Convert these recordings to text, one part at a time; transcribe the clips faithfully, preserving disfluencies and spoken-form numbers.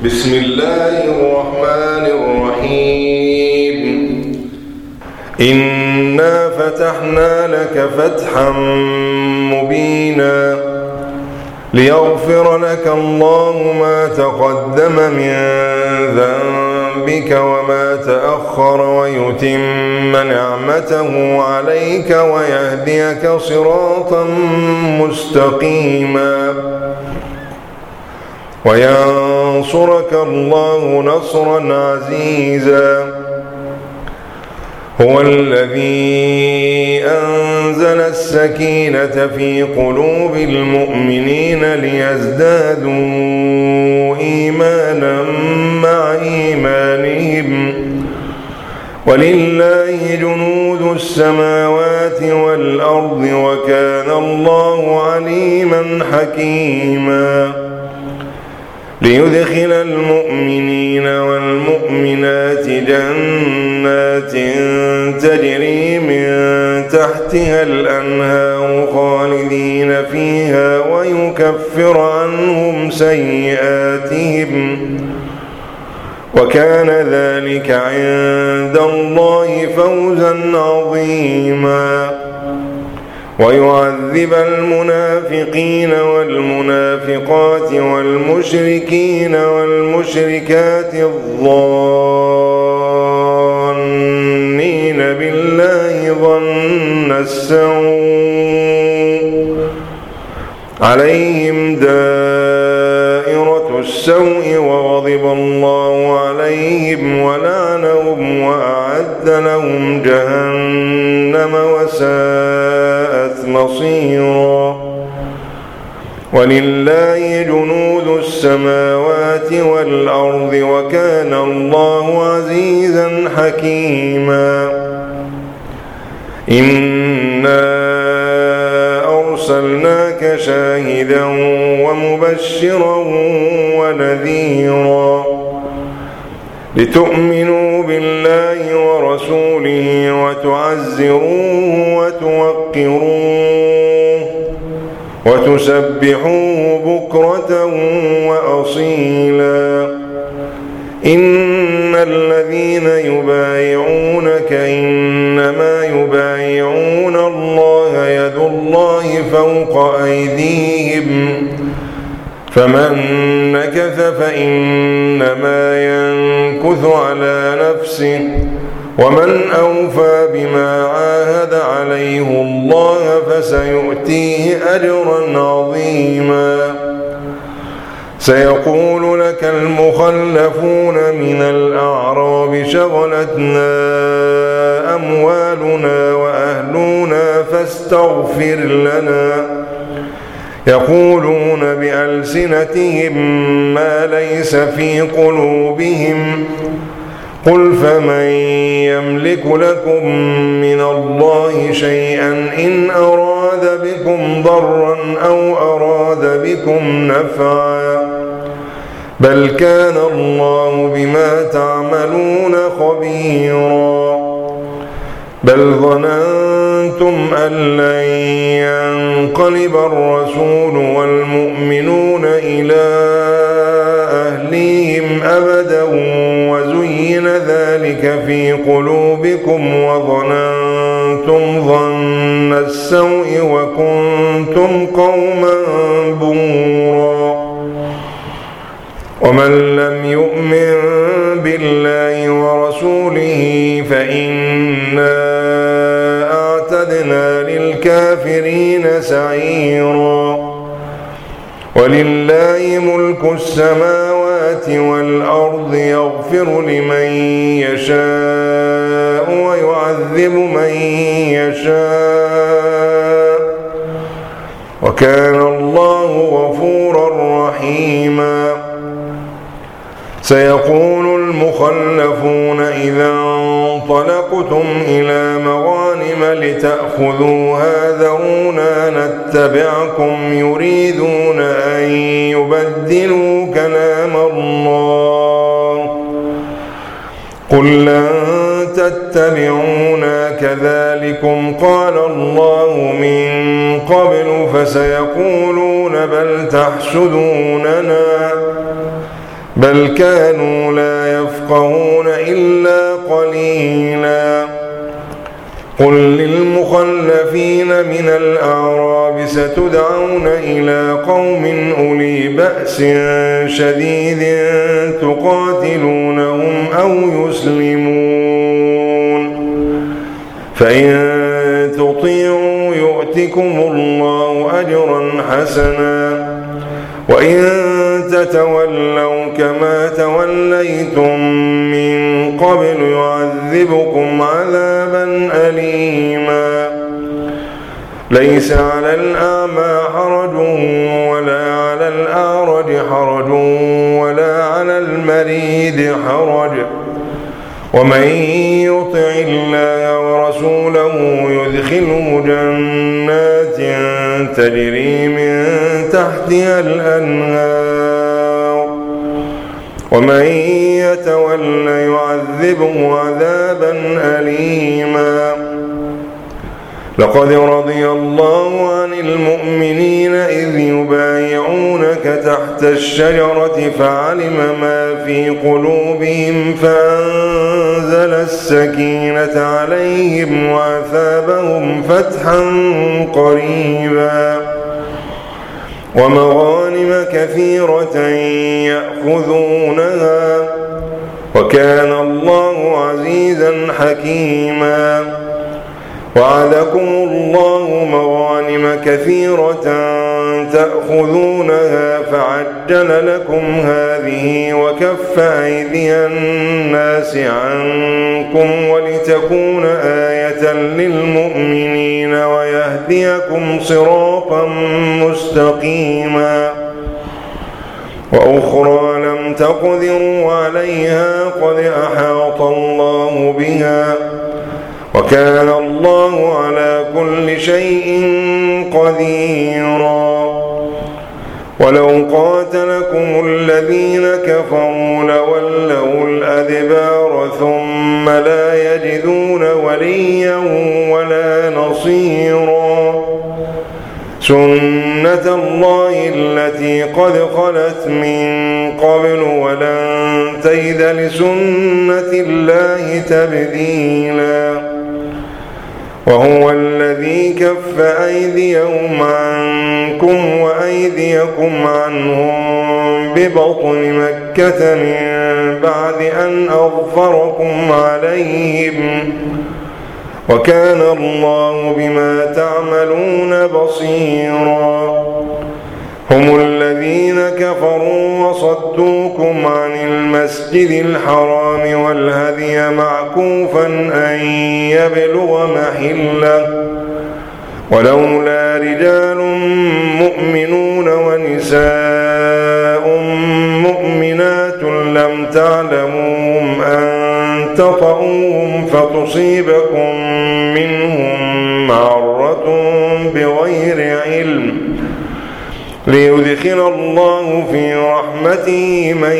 بسم الله الرحمن الرحيم إنا فتحنا لك فتحا مبينا ليغفر لك الله ما تقدم من ذنبك وما تأخر ويتم نعمته عليك ويهديك صراطا مستقيما وينصرك الله نصرا عزيزا هو الذي أنزل السكينة في قلوب المؤمنين ليزدادوا إيمانا مع إيمانهم ولله جنود السماوات والأرض وكان الله عليما حكيما ليدخل المؤمنين والمؤمنات جنات تجري من تحتها الأنهار خالدين فيها ويكفر عنهم سيئاتهم وكان ذلك عند الله فوزا عظيما ويعذب المنافقين والمنافقات والمشركين والمشركات الظانين بالله ظن السوء عليهم دائرة السوء وغضب الله عليهم ولعنهم وأعد لهم جهنم وساءت مصيرا ولله جنود السماوات والأرض وكان الله عزيزا حكيما إنا أرسلناك شاهدا ومبشرا ونذيرا لتؤمنوا بالله ورسوله وتعزروه وتوقروه وتسبحوه بكرة وأصيلا إن الذين يبايعونك إنما يبايعون الله يد الله فوق أيديهم فمن نكث فإنما ينكث على نفسه ومن أوفى بما عاهد عليه الله فسيؤتيه أجرا عظيما سيقول لك المخلفون من الأعراب شغلتنا أموالنا وأهلنا فاستغفر لنا يقولون بألسنتهم ما ليس في قلوبهم قل فمن يملك لكم من الله شيئا إن أراد بكم ضرا أو أراد بكم نفعا بل كان الله بما تعملون خبيرا بل ظننتم أن لن ينقلب الرسول والمؤمنون إلى أهليهم أبدا وزين ذلك في قلوبكم وظننتم ظن السوء وكنتم قوما بورا ومن لم يؤمن بالله ورسوله فإنا أعتدنا للكافرين سعيرا ولله ملك السماوات والأرض يغفر لمن يشاء ويعذب من يشاء وكان الله غفورا رحيما سيقول المخلفون إذا انطلقتم إلى مغانم لتأخذوها ذرونا نتبعكم يريدون أن يبدلوا كلام الله قل لن تتبعونا كذلكم قال الله من قبل فسيقولون بل تحسدوننا بل كانوا لا يفقهون إلا قليلا. قل للمخلفين من الأعراب ستدعون إلى قوم أولي بأس شديد تقاتلونهم أو يسلمون، فإن تطيعوا يؤتكم الله أجرا حسنا، وإن تتولوا كما توليتم من قبل يعذبكم عذابا أليما. ليس على الأعمى حرج ولا على الأعرج حرج ولا على المريض حرج، ومن يطع الله ورسوله يدخله جنات تجري من تحتها الأنهار، ومن يتول يعذبه عذابا أليما. لقد رضي الله عن المؤمنين إذ يبايعونك تحت الشجرة فعلم ما في قلوبهم فأنزل السكينة عليهم وأثابهم فتحا قريبا، ومغانم كثيرة يأخذونها، وكان الله عزيزا حكيما. وعدكم الله مغانم كثيرة تأخذونها فعجل لكم هذه وكف أيدي الناس عنكم ولتكون آية للمؤمنين ويهديكم صراطا مستقيما. وأخرى لم تقدروا عليها قد أحاط الله بها، وكان الله على كل شيء قديرا. ولو قاتلكم الذين كفروا لولوا الأدبار ثم لا يجدون وليا ولا نصيرا. سنة الله التي قد خلت من قبل ولن تجد لسنة الله تبديلا. وهو الذي كف أيديهم عنكم وأيديكم عنهم ببطن مكة من بعد أن أظفركم عليهم، وكان الله بما تعملون بصيرا. هم الذين كفروا وصدوكم عن المسجد الحرام والهدي معكوفا أن يبلغ محله، ولولا رجال مؤمنون ونساء مؤمنات لم تعلموهم أن تطؤوهم فتصيبكم منهم معرة بغير علم، ليدخل الله في رحمته من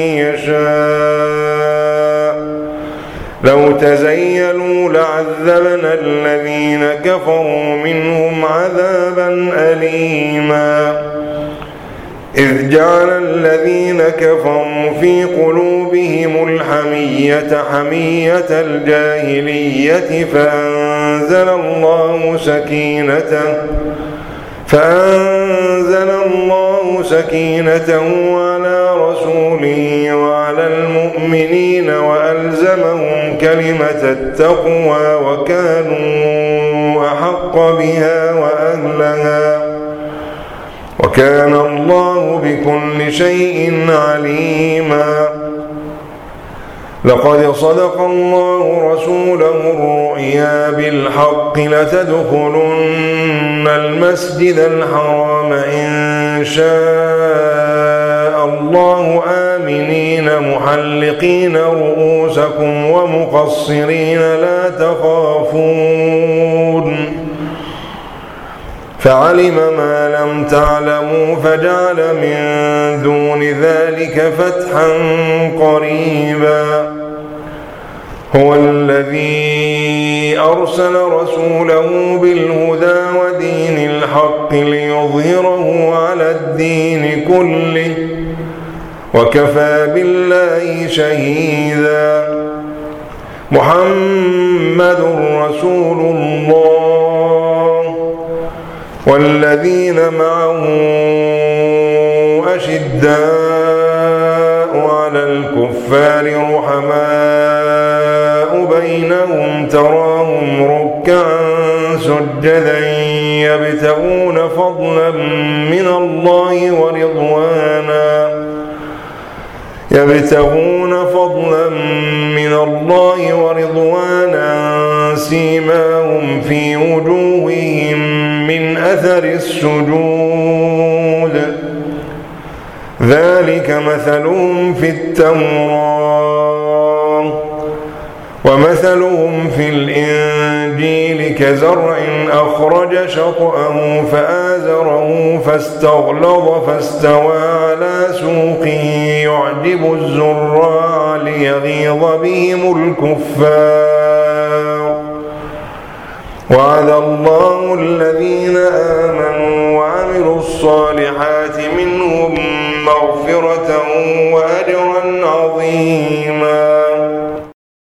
يشاء. لو تزيلوا لعذبنا الذين كفروا منهم عذابا أليما. إذ جعل الذين كفروا في قلوبهم الحمية حمية الجاهلية فأنزل الله سكينته فأنزل الله سكينته على رسوله وعلى المؤمنين وألزمهم كلمة التقوى وكانوا أحق بها وأهلها، وكان الله بكل شيء عليما. لقد صدق الله رسوله الرؤيا بالحق لتدخلن المسجد الحرام إن شاء الله آمنين محلقين رؤوسكم ومقصرين لا تخافون، فعلم ما لم تعلموا فجعل من دون ذلك فتحا قريبا. هو الذي أرسل رسوله بالهدى ودين الحق ليظهره على الدين كله وكفى بالله شهيدا. محمد رسول الله والذين معه أشداء على الكفار رحماء بينهم تراهم ركعا سجدا يبتغون فضلا من الله ورضوانا يبتغون فضلا من الله ورضوانا سيماهم في وجوههم من أثر السجود ذلك مثلهم في التوراة ومثلهم في الإنجيل كزرع أخرج شطأه فآزره فاستغلظ فاستوى على سوقه يعجب الزراع ليغيظ بهم الكفار. وعد الله الذين آمنوا وعملوا الصالحات منهم مغفرة وأجرا عظيما.